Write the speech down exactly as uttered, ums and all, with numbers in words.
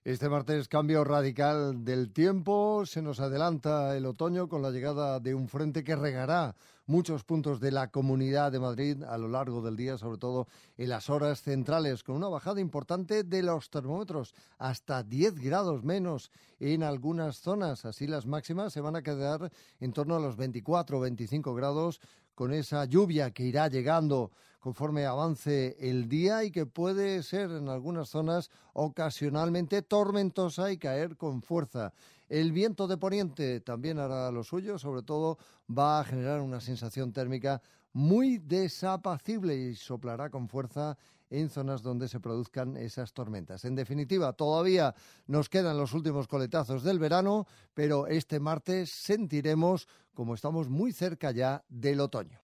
Este martes, cambio radical del tiempo, se nos adelanta el otoño con la llegada de un frente que regará muchos puntos de la Comunidad de Madrid a lo largo del día, sobre todo en las horas centrales, con una bajada importante de los termómetros, hasta diez grados menos en algunas zonas. Así las máximas se van a quedar en torno a los veinticuatro o veinticinco grados, con esa lluvia que irá llegando conforme avance el día y que puede ser en algunas zonas ocasionalmente tormentosa y caer con fuerza. El viento de poniente también hará lo suyo, sobre todo va a generar una sensación térmica muy desapacible y soplará con fuerza en zonas donde se produzcan esas tormentas. En definitiva, todavía nos quedan los últimos coletazos del verano, pero este martes sentiremos como estamos muy cerca ya del otoño.